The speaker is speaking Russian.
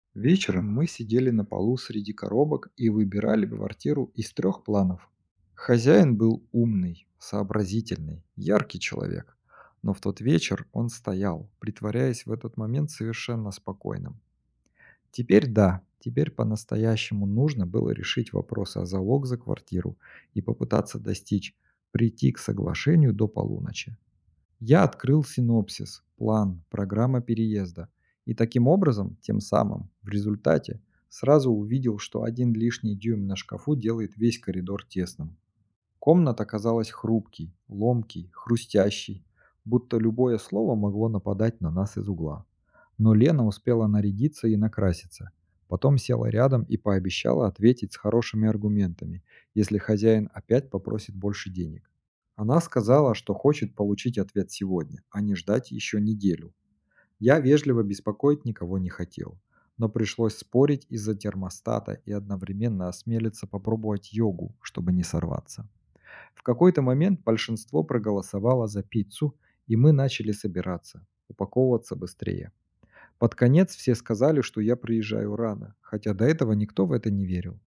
Вечером мы сидели на полу среди коробок и выбирали квартиру из трех планов. Хозяин был умный, сообразительный, яркий человек. Но в тот вечер он стоял, притворяясь в этот момент совершенно спокойным. Теперь да, теперь по-настоящему нужно было решить вопрос о залог за квартиру и попытаться прийти к соглашению до полуночи. Я открыл синопсис, план, программа переезда. И таким образом, тем самым, в результате, сразу увидел, что один лишний дюйм на шкафу делает весь коридор тесным. Комната казалась хрупкой, ломкий, хрустящей, будто любое слово могло нападать на нас из угла. Но Лена успела нарядиться и накраситься. Потом села рядом и пообещала ответить с хорошими аргументами, если хозяин опять попросит больше денег. Она сказала, что хочет получить ответ сегодня, а не ждать еще неделю. Я вежливо беспокоить никого не хотел, но пришлось спорить из-за термостата и одновременно осмелиться попробовать йогу, чтобы не сорваться. В какой-то момент большинство проголосовало за пиццу, и мы начали собираться, упаковываться быстрее. Под конец все сказали, что я приезжаю рано, хотя до этого никто в это не верил.